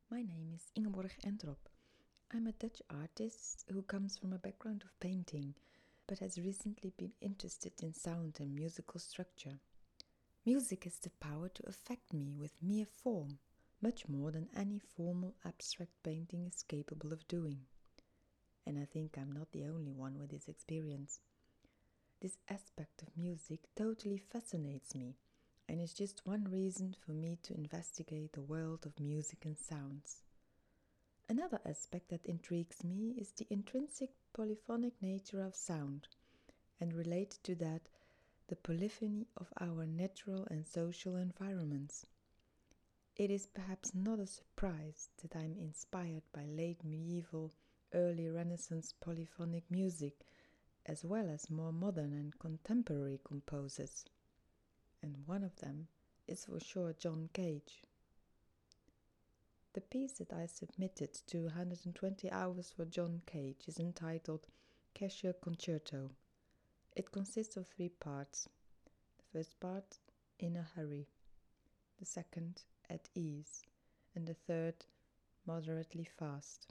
My name is Ingeborg Entrop. I'm a Dutch artist who comes from a background of painting, but has recently been interested in sound and musical structure. Music has the power to affect me with mere form, much more than any formal abstract painting is capable of doing. And I think I'm not the only one with this experience. This aspect of music totally fascinates me, and is just one reason for me to investigate the world of music and sounds. Another aspect that intrigues me is the intrinsic polyphonic nature of sound, and related to that, the polyphony of our natural and social environments. It is perhaps not a surprise that I am inspired by late medieval, early Renaissance polyphonic music, as well as more modern and contemporary composers. And one of them is for sure John Cage. The piece that I submitted to 120 Hours for John Cage is entitled Cassia Concerto. It consists of 3 parts. The first part, In a Hurry, the second, At Ease, and the third, Moderately Fast.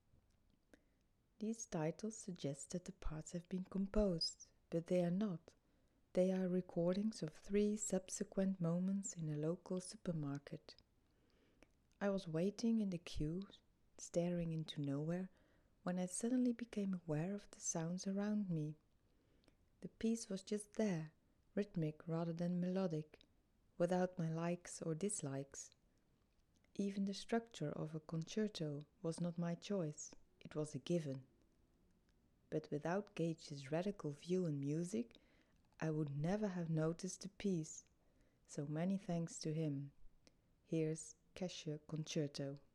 These titles suggest that the parts have been composed, but they are not. They are recordings of 3 subsequent moments in a local supermarket. I was waiting in the queue, staring into nowhere, when I suddenly became aware of the sounds around me. The piece was just there, rhythmic rather than melodic, without my likes or dislikes. Even the structure of a concerto was not my choice, it was a given. But without Cage's radical view on music, I would never have noticed the piece. So many thanks to him. Here's Cassia Concerto.